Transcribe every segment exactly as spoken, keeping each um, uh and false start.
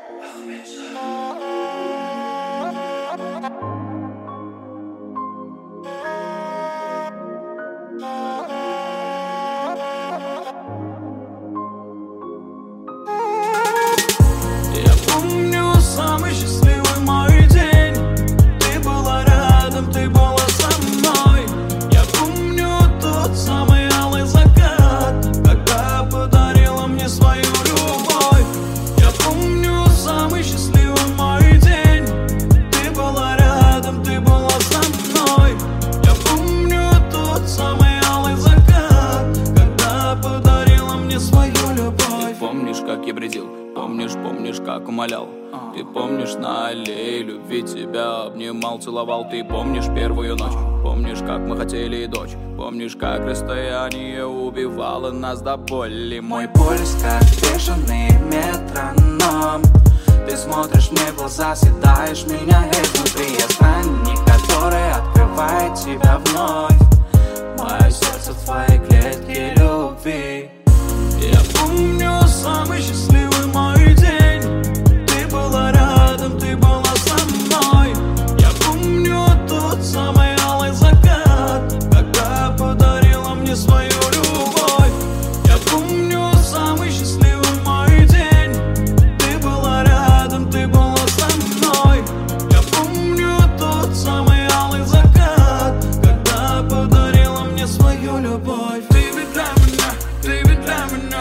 Самый счастливый мой день. Ты была рядом, ты была со мной. Я помню тот самый алый закат, когда подарила мне свою любовь. Я помню самый счастливый мой день. Ты была рядом, ты была со мной. Я помню тот самый алый закат, когда подарила мне свою любовь. Ты помнишь, как я бредил? Помнишь, помнишь, как умолял? Ты помнишь, на аллее любви тебя обнимал, целовал? Ты помнишь первую ночь? Помнишь, как мы хотели дочь? Помнишь, как расстояние убивало нас до боли? Мой пульс как бешеный метроном. Ты смотришь мне в глаза, съедаешь меня изнутри. Я странник, который открывает тебя вновь. Мое сердце в твоей клетке любви. Я помню самый счастливый мой день. Ты была рядом, ты была со мной. Я помню тот самый алый закат, когда подарила мне свою любовь. Я помню самый счастливый мой день. Ты была рядом, ты была со мной. Я помню тот самый алый закат, когда подарила мне свою любовь. Ты ведь для меня, ты ведь для меня.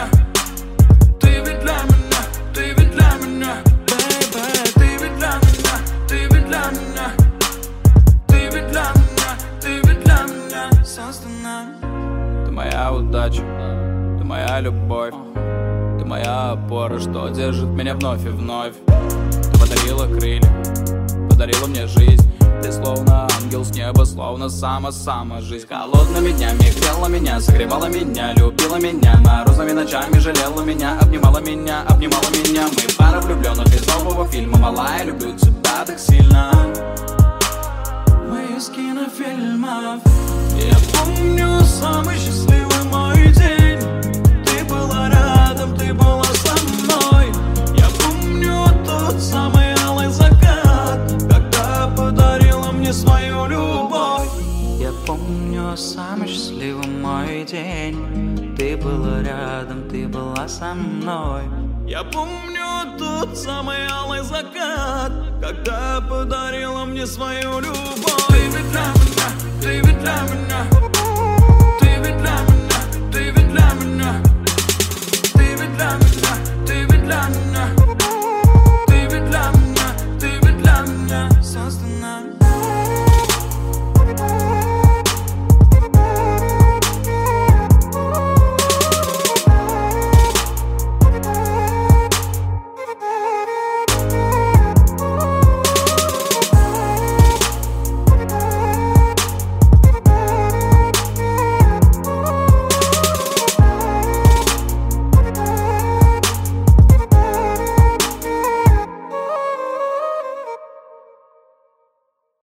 Ты ведь для меня, ты ведь для меня. Baby, ты ведь для меня, ты ведь для меня. Ты ведь для меня, ты ведь для меня создана. Ты моя удача, ты моя любовь. Ты моя опора, что держит меня вновь и вновь. Ты подарила крылья, подарила мне жизнь. Ты словно ангел с неба, словно сама-сама жизнь. Холодными днями грела меня, согревала меня, любила меня. Морозными ночами жалела меня, обнимала меня, обнимала меня. Мы пара влюбленных из нового фильма. Малая, люблю тебя так сильно. Мы из кинофильмов. Я помню самый счастливый мой день. Ты была рядом, ты была со мной. Я помню тот самый алый закат, когда подарила мне свою любовь. Я помню самый счастливый мой день. Ты была рядом, ты была со мной. Я помню тот самый алый закат, когда подарила мне свою любовь. Ты ведь для меня, ты ведь для меня. Ты ведь для меня, ты ведь для меня. Ты ведь для меня.